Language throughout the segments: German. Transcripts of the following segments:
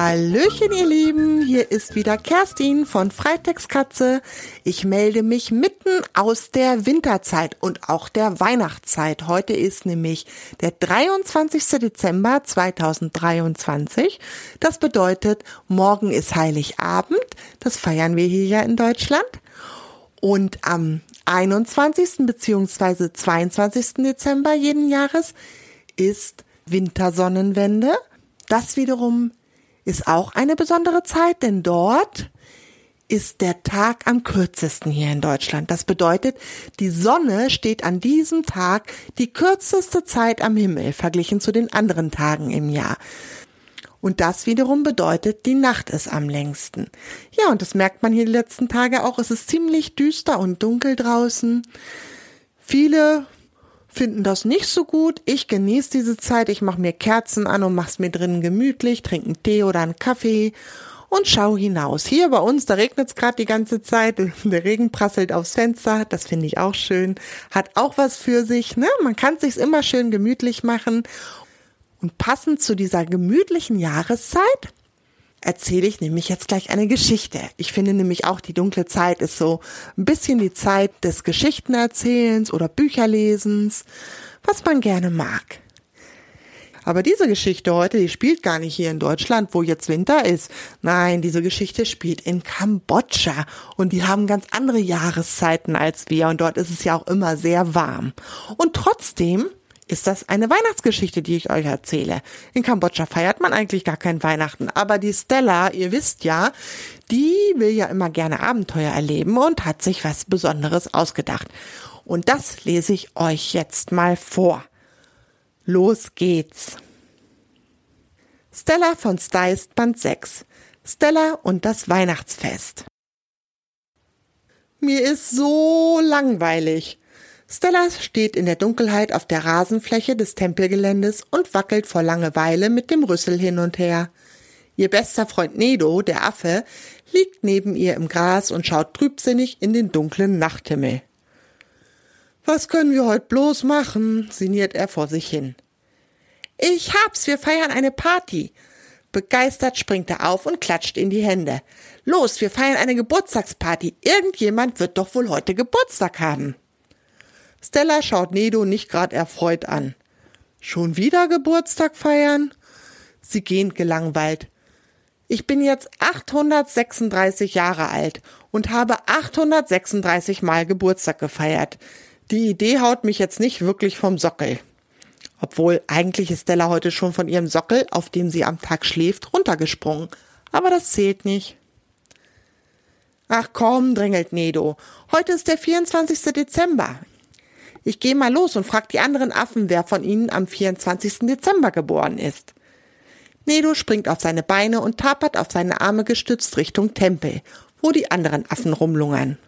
Hallöchen ihr Lieben, hier ist wieder Kerstin von Freitextkatze. Ich melde mich mitten aus der Winterzeit und auch der Weihnachtszeit. Heute ist nämlich der 23. Dezember 2023. Das bedeutet, morgen ist Heiligabend. Das feiern wir hier ja in Deutschland. Und am 21. bzw. 22. Dezember jeden Jahres ist Wintersonnenwende. Das wiederum ist auch eine besondere Zeit, denn dort ist der Tag am kürzesten hier in Deutschland. Das bedeutet, die Sonne steht an diesem Tag die kürzeste Zeit am Himmel, verglichen zu den anderen Tagen im Jahr. Und das wiederum bedeutet, die Nacht ist am längsten. Ja, und das merkt man hier die letzten Tage auch. Es ist ziemlich düster und dunkel draußen. Viele finden das nicht so gut. Ich genieße diese Zeit. Ich mache mir Kerzen an und mache es mir drinnen gemütlich, trinke einen Tee oder einen Kaffee und schaue hinaus. Hier bei uns, da regnet es gerade die ganze Zeit. Der Regen prasselt aufs Fenster. Das finde ich auch schön. Hat auch was für sich, ne? Man kann es sich immer schön gemütlich machen. Und passend zu dieser gemütlichen Jahreszeit erzähle ich nämlich jetzt gleich eine Geschichte. Ich finde nämlich auch, die dunkle Zeit ist so ein bisschen die Zeit des Geschichtenerzählens oder Bücherlesens, was man gerne mag. Aber diese Geschichte heute, die spielt gar nicht hier in Deutschland, wo jetzt Winter ist. Nein, diese Geschichte spielt in Kambodscha und die haben ganz andere Jahreszeiten als wir und dort ist es ja auch immer sehr warm. Und trotzdem ist das eine Weihnachtsgeschichte, die ich euch erzähle. In Kambodscha feiert man eigentlich gar kein Weihnachten, aber die Stella, ihr wisst ja, die will ja immer gerne Abenteuer erleben und hat sich was Besonderes ausgedacht. Und das lese ich euch jetzt mal vor. Los geht's. Stella von Steist, Band 6. Stella und das Weihnachtsfest. Mir ist so langweilig. Stella steht in der Dunkelheit auf der Rasenfläche des Tempelgeländes und wackelt vor Langeweile mit dem Rüssel hin und her. Ihr bester Freund Nedo, der Affe, liegt neben ihr im Gras und schaut trübsinnig in den dunklen Nachthimmel. »Was können wir heute bloß machen?« sinniert er vor sich hin. »Ich hab's, wir feiern eine Party!« Begeistert springt er auf und klatscht in die Hände. »Los, wir feiern eine Geburtstagsparty! Irgendjemand wird doch wohl heute Geburtstag haben!« Stella schaut Nedo nicht gerade erfreut an. »Schon wieder Geburtstag feiern?« Sie gähnt gelangweilt. »Ich bin jetzt 836 Jahre alt und habe 836 Mal Geburtstag gefeiert. Die Idee haut mich jetzt nicht wirklich vom Sockel.« Obwohl, eigentlich ist Stella heute schon von ihrem Sockel, auf dem sie am Tag schläft, runtergesprungen. Aber das zählt nicht. »Ach komm«, drängelt Nedo. »Heute ist der 24. Dezember. Ich gehe mal los und frag die anderen Affen, wer von ihnen am 24. Dezember geboren ist.« Nedo springt auf seine Beine und tapert auf seine Arme gestützt Richtung Tempel, wo die anderen Affen rumlungern.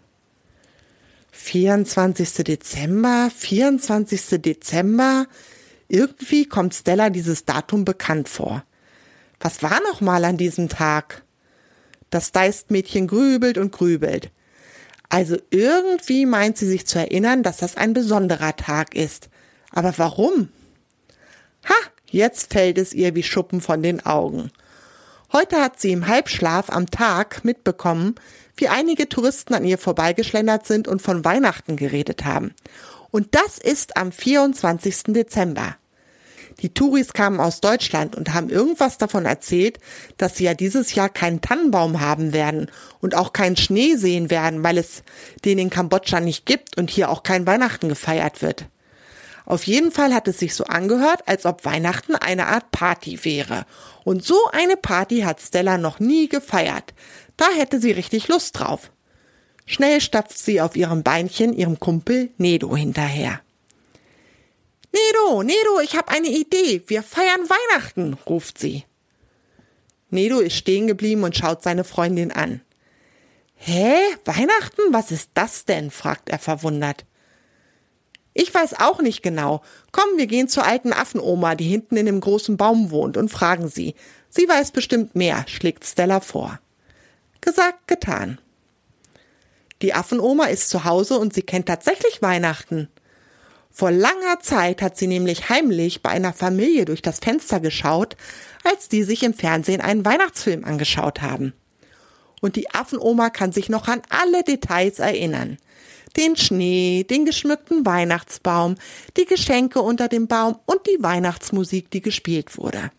24. Dezember, 24. Dezember. Irgendwie kommt Stella dieses Datum bekannt vor. Was war noch mal an diesem Tag? Das Steist-Mädchen grübelt und grübelt. Also irgendwie meint sie sich zu erinnern, dass das ein besonderer Tag ist. Aber warum? Ha, jetzt fällt es ihr wie Schuppen von den Augen. Heute hat sie im Halbschlaf am Tag mitbekommen, wie einige Touristen an ihr vorbeigeschlendert sind und von Weihnachten geredet haben. Und das ist am 24. Dezember. Die Touris kamen aus Deutschland und haben irgendwas davon erzählt, dass sie ja dieses Jahr keinen Tannenbaum haben werden und auch keinen Schnee sehen werden, weil es den in Kambodscha nicht gibt und hier auch kein Weihnachten gefeiert wird. Auf jeden Fall hat es sich so angehört, als ob Weihnachten eine Art Party wäre. Und so eine Party hat Stella noch nie gefeiert. Da hätte sie richtig Lust drauf. Schnell stapft sie auf ihrem Beinchen ihrem Kumpel Nedo hinterher. »Nedo, ich habe eine Idee. Wir feiern Weihnachten«, ruft sie. Nedo ist stehen geblieben und schaut seine Freundin an. »Hä? Weihnachten? Was ist das denn?« fragt er verwundert. »Ich weiß auch nicht genau. Komm, wir gehen zur alten Affenoma, die hinten in dem großen Baum wohnt, und fragen sie. Sie weiß bestimmt mehr«, schlägt Stella vor. Gesagt, getan. Die Affenoma ist zu Hause und sie kennt tatsächlich Weihnachten. Vor langer Zeit hat sie nämlich heimlich bei einer Familie durch das Fenster geschaut, als die sich im Fernsehen einen Weihnachtsfilm angeschaut haben. Und die Affenoma kann sich noch an alle Details erinnern. Den Schnee, den geschmückten Weihnachtsbaum, die Geschenke unter dem Baum und die Weihnachtsmusik, die gespielt wurde.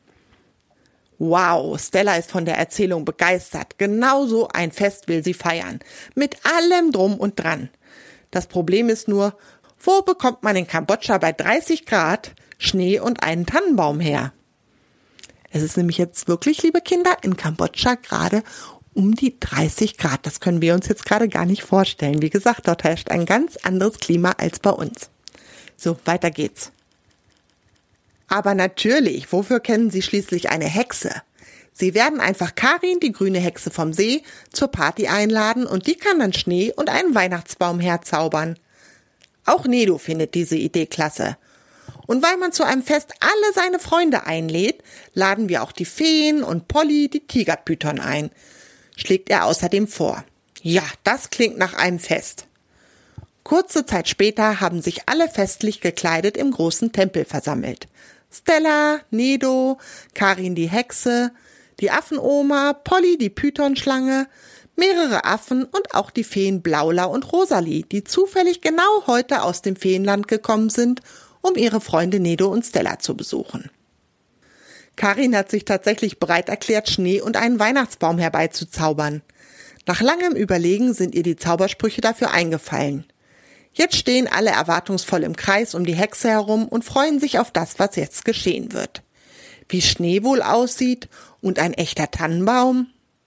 Wow, Stella ist von der Erzählung begeistert. Genauso ein Fest will sie feiern. Mit allem Drum und Dran. Das Problem ist nur, wo bekommt man in Kambodscha bei 30 Grad Schnee und einen Tannenbaum her? Es ist nämlich jetzt wirklich, liebe Kinder, in Kambodscha gerade um die 30 Grad. Das können wir uns jetzt gerade gar nicht vorstellen. Wie gesagt, dort herrscht ein ganz anderes Klima als bei uns. So, weiter geht's. Aber natürlich, wofür kennen Sie schließlich eine Hexe? Sie werden einfach Karin, die grüne Hexe vom See, zur Party einladen und die kann dann Schnee und einen Weihnachtsbaum herzaubern. Auch Nedo findet diese Idee klasse. Und weil man zu einem Fest alle seine Freunde einlädt, laden wir auch die Feen und Polly, die Tigerpython, ein, schlägt er außerdem vor. Ja, das klingt nach einem Fest. Kurze Zeit später haben sich alle festlich gekleidet im großen Tempel versammelt. Stella, Nedo, Karin die Hexe, die Affenoma, Polly die Pythonschlange, mehrere Affen und auch die Feen Blaula und Rosalie, die zufällig genau heute aus dem Feenland gekommen sind, um ihre Freunde Nedo und Stella zu besuchen. Karin hat sich tatsächlich bereit erklärt, Schnee und einen Weihnachtsbaum herbeizuzaubern. Nach langem Überlegen sind ihr die Zaubersprüche dafür eingefallen. Jetzt stehen alle erwartungsvoll im Kreis um die Hexe herum und freuen sich auf das, was jetzt geschehen wird. Wie Schnee wohl aussieht und ein echter Tannenbaum.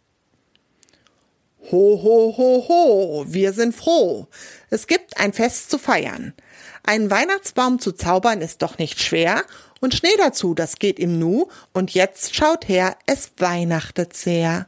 Ho, ho, ho, ho, wir sind froh. Es gibt ein Fest zu feiern. Einen Weihnachtsbaum zu zaubern ist doch nicht schwer und Schnee dazu, das geht im Nu und jetzt schaut her, es weihnachtet sehr.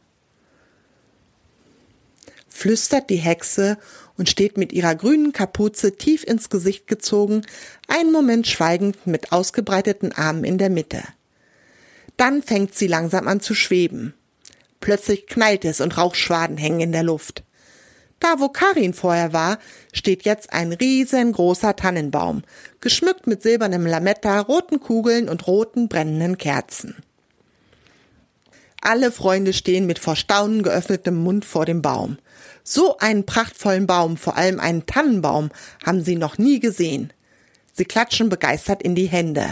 Flüstert die Hexe und steht mit ihrer grünen Kapuze tief ins Gesicht gezogen, einen Moment schweigend mit ausgebreiteten Armen in der Mitte. Dann fängt sie langsam an zu schweben. Plötzlich knallt es und Rauchschwaden hängen in der Luft. Da, wo Karin vorher war, steht jetzt ein riesengroßer Tannenbaum, geschmückt mit silbernem Lametta, roten Kugeln und roten brennenden Kerzen. Alle Freunde stehen mit vor Staunen geöffnetem Mund vor dem Baum. So einen prachtvollen Baum, vor allem einen Tannenbaum, haben sie noch nie gesehen. Sie klatschen begeistert in die Hände.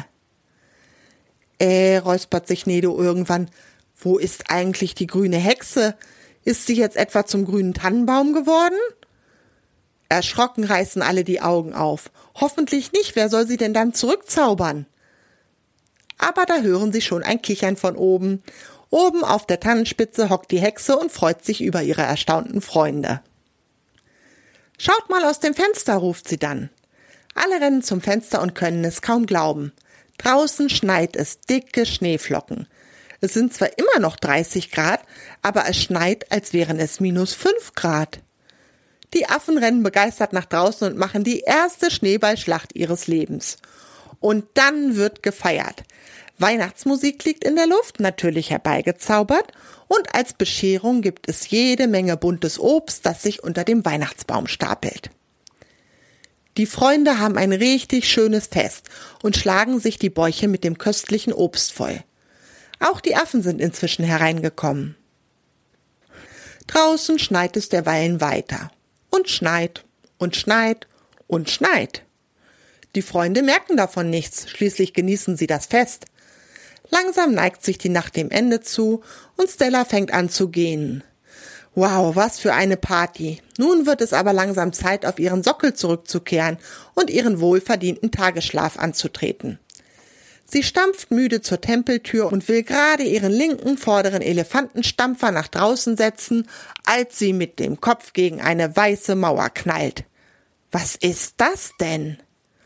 Räuspert sich Nedo irgendwann. Wo ist eigentlich die grüne Hexe? Ist sie jetzt etwa zum grünen Tannenbaum geworden? Erschrocken reißen alle die Augen auf. Hoffentlich nicht, wer soll sie denn dann zurückzaubern? Aber da hören sie schon ein Kichern von oben. Oben auf der Tannenspitze hockt die Hexe und freut sich über ihre erstaunten Freunde. Schaut mal aus dem Fenster, ruft sie dann. Alle rennen zum Fenster und können es kaum glauben. Draußen schneit es dicke Schneeflocken. Es sind zwar immer noch 30 Grad, aber es schneit, als wären es -5 Grad. Die Affen rennen begeistert nach draußen und machen die erste Schneeballschlacht ihres Lebens. Und dann wird gefeiert. Weihnachtsmusik liegt in der Luft, natürlich herbeigezaubert, und als Bescherung gibt es jede Menge buntes Obst, das sich unter dem Weihnachtsbaum stapelt. Die Freunde haben ein richtig schönes Fest und schlagen sich die Bäuche mit dem köstlichen Obst voll. Auch die Affen sind inzwischen hereingekommen. Draußen schneit es derweilen weiter. Und schneit und schneit und schneit. Die Freunde merken davon nichts, schließlich genießen sie das Fest. Langsam neigt sich die Nacht dem Ende zu und Stella fängt an zu gähnen. Wow, was für eine Party. Nun wird es aber langsam Zeit, auf ihren Sockel zurückzukehren und ihren wohlverdienten Tagesschlaf anzutreten. Sie stampft müde zur Tempeltür und will gerade ihren linken vorderen Elefantenstampfer nach draußen setzen, als sie mit dem Kopf gegen eine weiße Mauer knallt. Was ist das denn?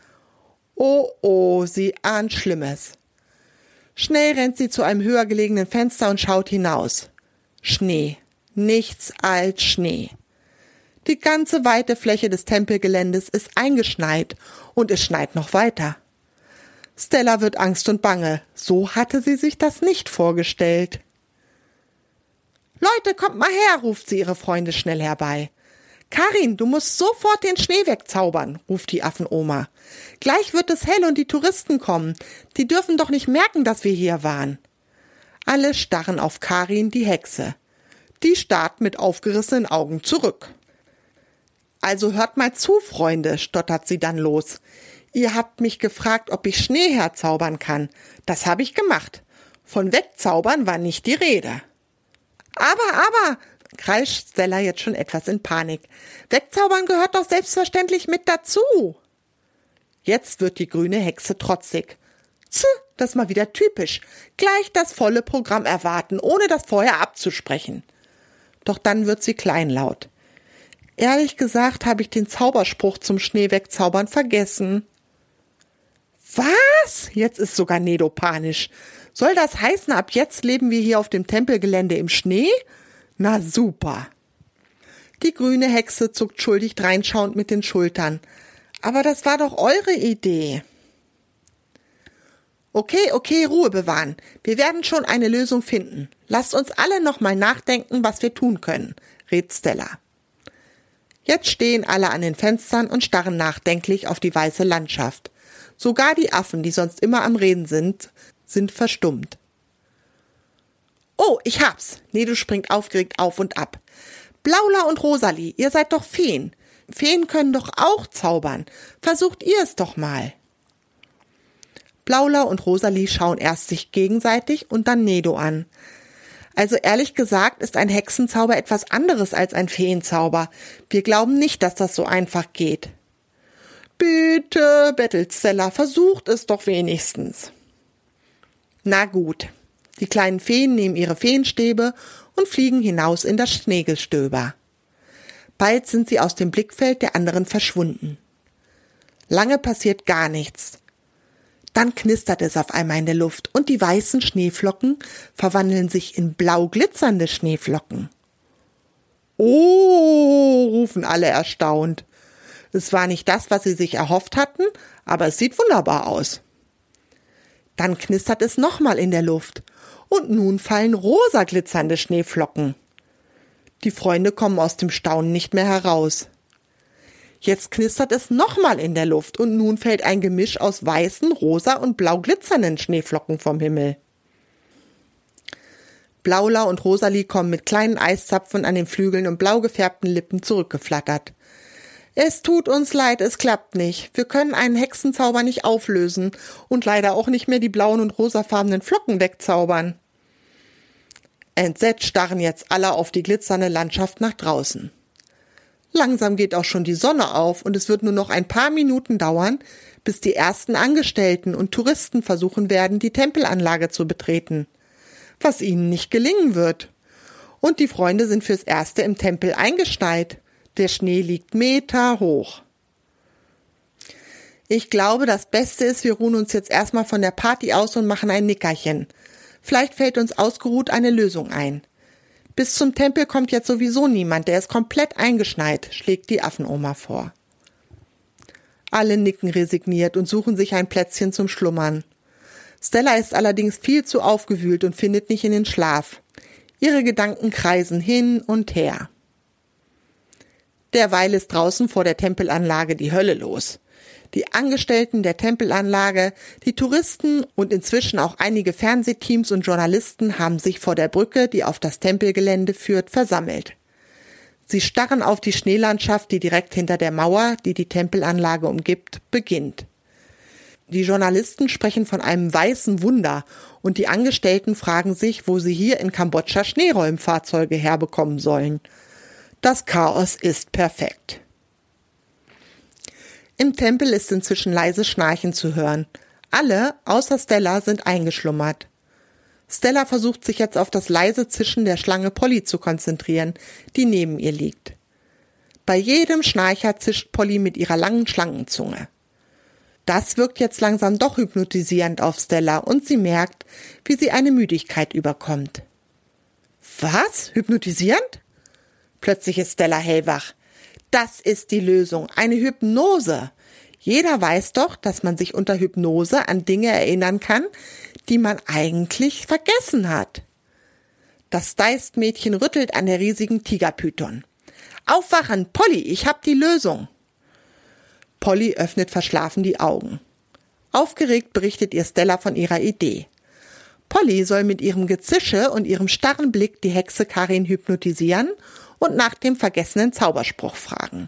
Oh, sie ahnt Schlimmes. Schnell rennt sie zu einem höher gelegenen Fenster und schaut hinaus. Schnee, nichts als Schnee. Die ganze weite Fläche des Tempelgeländes ist eingeschneit und es schneit noch weiter. Stella wird Angst und Bange. So hatte sie sich das nicht vorgestellt. Leute, kommt mal her, ruft sie ihre Freunde schnell herbei. Karin, du musst sofort den Schnee wegzaubern, ruft die Affenoma. Gleich wird es hell und die Touristen kommen. Die dürfen doch nicht merken, dass wir hier waren. Alle starren auf Karin, die Hexe. Die starrt mit aufgerissenen Augen zurück. Also hört mal zu, Freunde, stottert sie dann los. Ihr habt mich gefragt, ob ich Schnee herzaubern kann. Das habe ich gemacht. Von wegzaubern war nicht die Rede. Aber, kreischt Stella jetzt schon etwas in Panik. Wegzaubern gehört doch selbstverständlich mit dazu. Jetzt wird die grüne Hexe trotzig. Das ist mal wieder typisch. Gleich das volle Programm erwarten, ohne das vorher abzusprechen. Doch dann wird sie kleinlaut. Ehrlich gesagt habe ich den Zauberspruch zum Schnee wegzaubern vergessen. Was? Jetzt ist sogar Nedo panisch. Soll das heißen, ab jetzt leben wir hier auf dem Tempelgelände im Schnee? Na super. Die grüne Hexe zuckt schuldig dreinschauend mit den Schultern. Aber das war doch eure Idee. Okay, Ruhe bewahren. Wir werden schon eine Lösung finden. Lasst uns alle noch mal nachdenken, was wir tun können, rät Stella. Jetzt stehen alle an den Fenstern und starren nachdenklich auf die weiße Landschaft. Sogar die Affen, die sonst immer am Reden sind verstummt. Oh, ich hab's. Nedo springt aufgeregt auf und ab. Blaula und Rosalie, ihr seid doch Feen. Feen können doch auch zaubern. Versucht ihr es doch mal. Blaula und Rosalie schauen erst sich gegenseitig und dann Nedo an. Also ehrlich gesagt ist ein Hexenzauber etwas anderes als ein Feenzauber. Wir glauben nicht, dass das so einfach geht. Bitte, bettelt Stella, versucht es doch wenigstens. Na gut. Die kleinen Feen nehmen ihre Feenstäbe und fliegen hinaus in das Schneegestöber. Bald sind sie aus dem Blickfeld der anderen verschwunden. Lange passiert gar nichts. Dann knistert es auf einmal in der Luft und die weißen Schneeflocken verwandeln sich in blau glitzernde Schneeflocken. Oh, rufen alle erstaunt. Es war nicht das, was sie sich erhofft hatten, aber es sieht wunderbar aus. Dann knistert es nochmal in der Luft und nun fallen rosa glitzernde Schneeflocken. Die Freunde kommen aus dem Staunen nicht mehr heraus. Jetzt knistert es nochmal in der Luft und nun fällt ein Gemisch aus weißen, rosa und blau glitzernden Schneeflocken vom Himmel. Blaula und Rosalie kommen mit kleinen Eiszapfen an den Flügeln und blau gefärbten Lippen zurückgeflattert. Es tut uns leid, es klappt nicht. Wir können einen Hexenzauber nicht auflösen und leider auch nicht mehr die blauen und rosafarbenen Flocken wegzaubern. Entsetzt starren jetzt alle auf die glitzernde Landschaft nach draußen. Langsam geht auch schon die Sonne auf und es wird nur noch ein paar Minuten dauern, bis die ersten Angestellten und Touristen versuchen werden, die Tempelanlage zu betreten. Was ihnen nicht gelingen wird. Und die Freunde sind fürs Erste im Tempel eingeschneit. Der Schnee liegt Meter hoch. Ich glaube, das Beste ist, wir ruhen uns jetzt erstmal von der Party aus und machen ein Nickerchen. Vielleicht fällt uns ausgeruht eine Lösung ein. Bis zum Tempel kommt jetzt sowieso niemand, der ist komplett eingeschneit, schlägt die Affenoma vor. Alle nicken resigniert und suchen sich ein Plätzchen zum Schlummern. Stella ist allerdings viel zu aufgewühlt und findet nicht in den Schlaf. Ihre Gedanken kreisen hin und her. Derweil ist draußen vor der Tempelanlage die Hölle los. Die Angestellten der Tempelanlage, die Touristen und inzwischen auch einige Fernsehteams und Journalisten haben sich vor der Brücke, die auf das Tempelgelände führt, versammelt. Sie starren auf die Schneelandschaft, die direkt hinter der Mauer, die die Tempelanlage umgibt, beginnt. Die Journalisten sprechen von einem weißen Wunder und die Angestellten fragen sich, wo sie hier in Kambodscha Schneeräumfahrzeuge herbekommen sollen. Das Chaos ist perfekt. Im Tempel ist inzwischen leise Schnarchen zu hören. Alle, außer Stella, sind eingeschlummert. Stella versucht sich jetzt auf das leise Zischen der Schlange Polly zu konzentrieren, die neben ihr liegt. Bei jedem Schnarcher zischt Polly mit ihrer langen Schlangenzunge. Das wirkt jetzt langsam doch hypnotisierend auf Stella und sie merkt, wie sie eine Müdigkeit überkommt. Was? Hypnotisierend? Plötzlich ist Stella hellwach. Das ist die Lösung, eine Hypnose. Jeder weiß doch, dass man sich unter Hypnose an Dinge erinnern kann, die man eigentlich vergessen hat. Das Deist-Mädchen rüttelt an der riesigen Tigerpython. Aufwachen, Polly, ich hab die Lösung. Polly öffnet verschlafen die Augen. Aufgeregt berichtet ihr Stella von ihrer Idee. Polly soll mit ihrem Gezische und ihrem starren Blick die Hexe Karin hypnotisieren und nach dem vergessenen Zauberspruch fragen.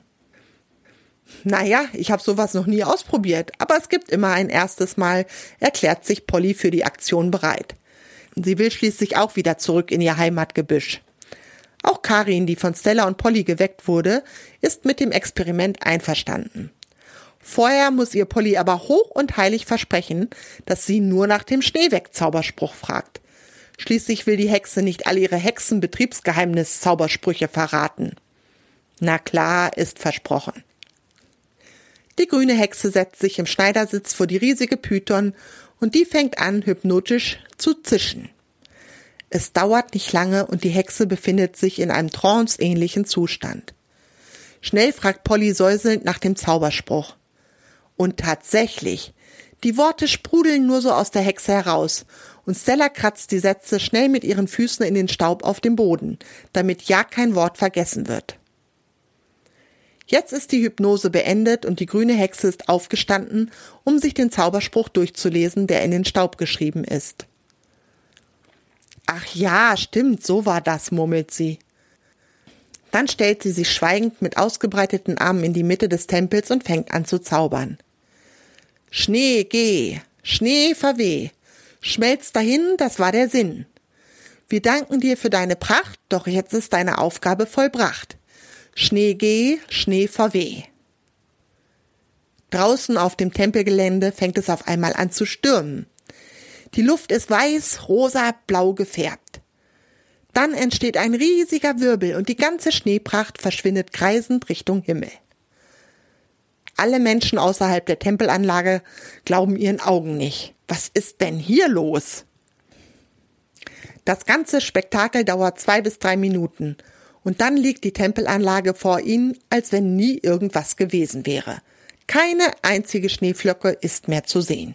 Naja, ich habe sowas noch nie ausprobiert, aber es gibt immer ein erstes Mal, erklärt sich Polly für die Aktion bereit. Sie will schließlich auch wieder zurück in ihr Heimatgebüsch. Auch Karin, die von Stella und Polly geweckt wurde, ist mit dem Experiment einverstanden. Vorher muss ihr Polly aber hoch und heilig versprechen, dass sie nur nach dem Schneeweg-Zauberspruch fragt. Schließlich will die Hexe nicht all ihre Hexen-Betriebsgeheimnis-Zaubersprüche verraten. Na klar, ist versprochen. Die grüne Hexe setzt sich im Schneidersitz vor die riesige Python und die fängt an, hypnotisch zu zischen. Es dauert nicht lange und die Hexe befindet sich in einem tranceähnlichen Zustand. Schnell fragt Polly säuselnd nach dem Zauberspruch. Und tatsächlich, die Worte sprudeln nur so aus der Hexe heraus und Stella kratzt die Sätze schnell mit ihren Füßen in den Staub auf dem Boden, damit ja kein Wort vergessen wird. Jetzt ist die Hypnose beendet und die grüne Hexe ist aufgestanden, um sich den Zauberspruch durchzulesen, der in den Staub geschrieben ist. Ach ja, stimmt, so war das, murmelt sie. Dann stellt sie sich schweigend mit ausgebreiteten Armen in die Mitte des Tempels und fängt an zu zaubern. Schnee, geh, Schnee, verweh, schmelz dahin, das war der Sinn. Wir danken dir für deine Pracht, doch jetzt ist deine Aufgabe vollbracht. Schnee, geh, Schnee, verweh. Draußen auf dem Tempelgelände fängt es auf einmal an zu stürmen. Die Luft ist weiß, rosa, blau gefärbt. Dann entsteht ein riesiger Wirbel und die ganze Schneepracht verschwindet kreisend Richtung Himmel. Alle Menschen außerhalb der Tempelanlage glauben ihren Augen nicht. Was ist denn hier los? Das ganze Spektakel dauert 2 bis 3 Minuten und dann liegt die Tempelanlage vor ihnen, als wenn nie irgendwas gewesen wäre. Keine einzige Schneeflocke ist mehr zu sehen.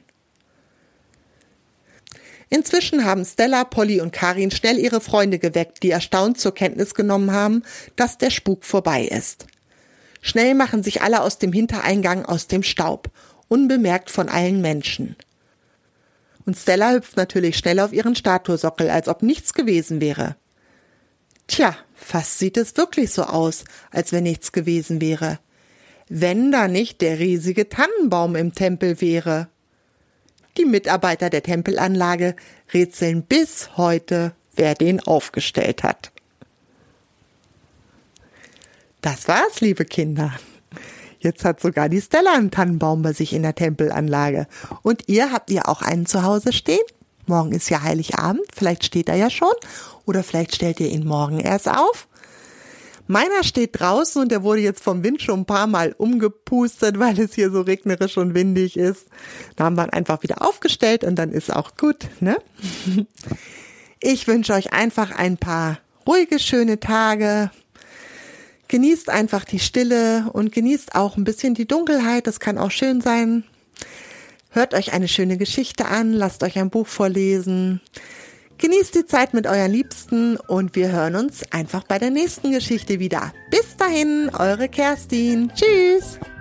Inzwischen haben Stella, Polly und Karin schnell ihre Freunde geweckt, die erstaunt zur Kenntnis genommen haben, dass der Spuk vorbei ist. Schnell machen sich alle aus dem Hintereingang aus dem Staub, unbemerkt von allen Menschen. Und Stella hüpft natürlich schnell auf ihren Statuesockel, als ob nichts gewesen wäre. Tja, fast sieht es wirklich so aus, als wenn nichts gewesen wäre. Wenn da nicht der riesige Tannenbaum im Tempel wäre. Die Mitarbeiter der Tempelanlage rätseln bis heute, wer den aufgestellt hat. Das war's, liebe Kinder. Jetzt hat sogar die Stella einen Tannenbaum bei sich in der Tempelanlage. Und habt ihr auch einen zu Hause stehen? Morgen ist ja Heiligabend, vielleicht steht er ja schon. Oder vielleicht stellt ihr ihn morgen erst auf. Meiner steht draußen und der wurde jetzt vom Wind schon ein paar Mal umgepustet, weil es hier so regnerisch und windig ist. Da haben wir ihn einfach wieder aufgestellt und dann ist auch gut, ne? Ich wünsche euch einfach ein paar ruhige, schöne Tage. Genießt einfach die Stille und genießt auch ein bisschen die Dunkelheit. Das kann auch schön sein. Hört euch eine schöne Geschichte an, lasst euch ein Buch vorlesen. Genießt die Zeit mit euren Liebsten und wir hören uns einfach bei der nächsten Geschichte wieder. Bis dahin, eure Kerstin. Tschüss.